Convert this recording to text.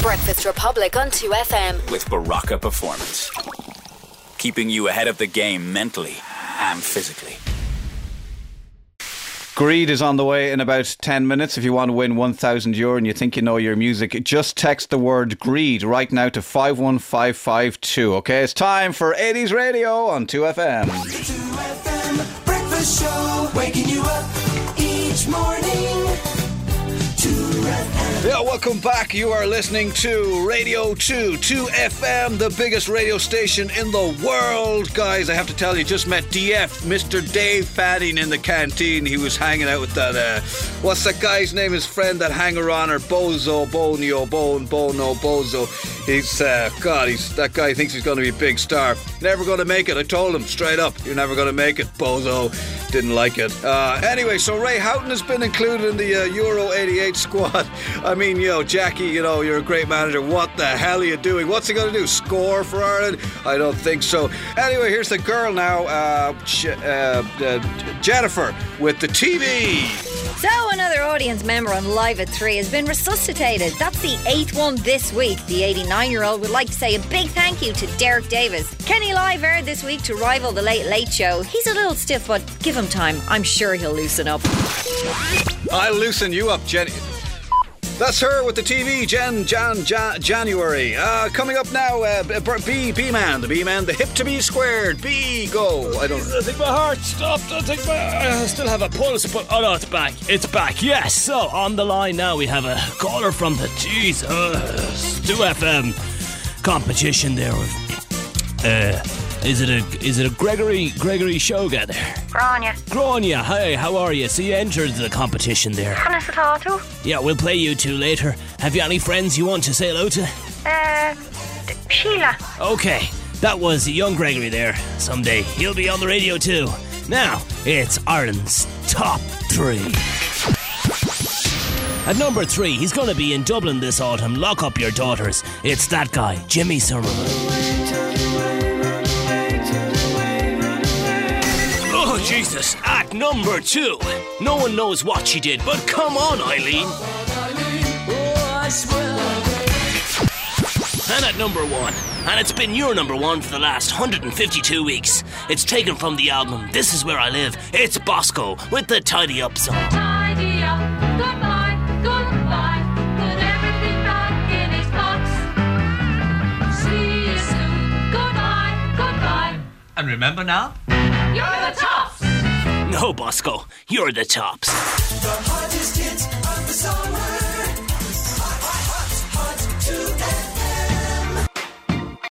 Breakfast Republic on 2FM. With Baraka Performance. Keeping you ahead of the game mentally and physically. Greed is on the way in about 10 minutes. If you want to win €1,000 and you think you know your music, just text the word greed right now to 51552. Okay, it's time for 80s Radio on 2FM. 2FM Breakfast Show, waking you up each morning. 2FM. Yeah, welcome back. You are listening to Radio 2FM, the biggest radio station in the world. Guys, I have to tell you, just met DF, Mr. Dave Fanning in the canteen. He was hanging out with that, what's that guy's name? His friend, that hanger-oner, Bozo, Bonio, Bono, Bozo. He's, that guy thinks he's going to be a big star. Never going to make it. I told him straight up, you're never going to make it, Bozo. Didn't like it. Anyway, so Ray Houghton has been included in the Euro 88 squad. I mean, Jackie, you're a great manager. What the hell are you doing? What's he going to do? Score for Ireland? I don't think so. Anyway, here's the girl now, Jennifer, with the TV. So, another audience member on Live at 3 has been resuscitated. That's the 8th one this week. The 89-year-old would like to say a big thank you to Derek Davis. Kenny Live aired this week to rival The Late Late Show. He's a little stiff, but give him time. I'm sure he'll loosen up. I'll loosen you up, Jenny. That's her with the TV, January. Coming up now, B-Man, the B-Man, the hip to be squared. B, go. I think my heart stopped. I still have a pulse, but oh no, it's back. It's back, yes. So, on the line now, we have a caller from the 2FM competition there. Is it a Gregory Shoga there? Grania, hi, how are you? So you entered the competition there. Can I say hello to? Yeah, we'll play you two later. Have you any friends you want to say hello to? Sheila. Okay, that was young Gregory there. Someday he'll be on the radio too. Now, it's Ireland's top 3. At number 3, he's going to be in Dublin this autumn. Lock up your daughters. It's that guy, Jimmy Summerman. Oh, Jesus. At number 2, no one knows what she did, but come on, Eileen. And at number 1, and it's been your number 1 for the last 152 weeks. It's taken from the album This Is Where I Live. It's Bosco with the Tidy Up song. Tidy up, goodbye, goodbye. Put everything back in its box. See you soon, goodbye, goodbye. And remember now, you're the tops. No, Bosco, you're the tops. The hottest hits of the summer.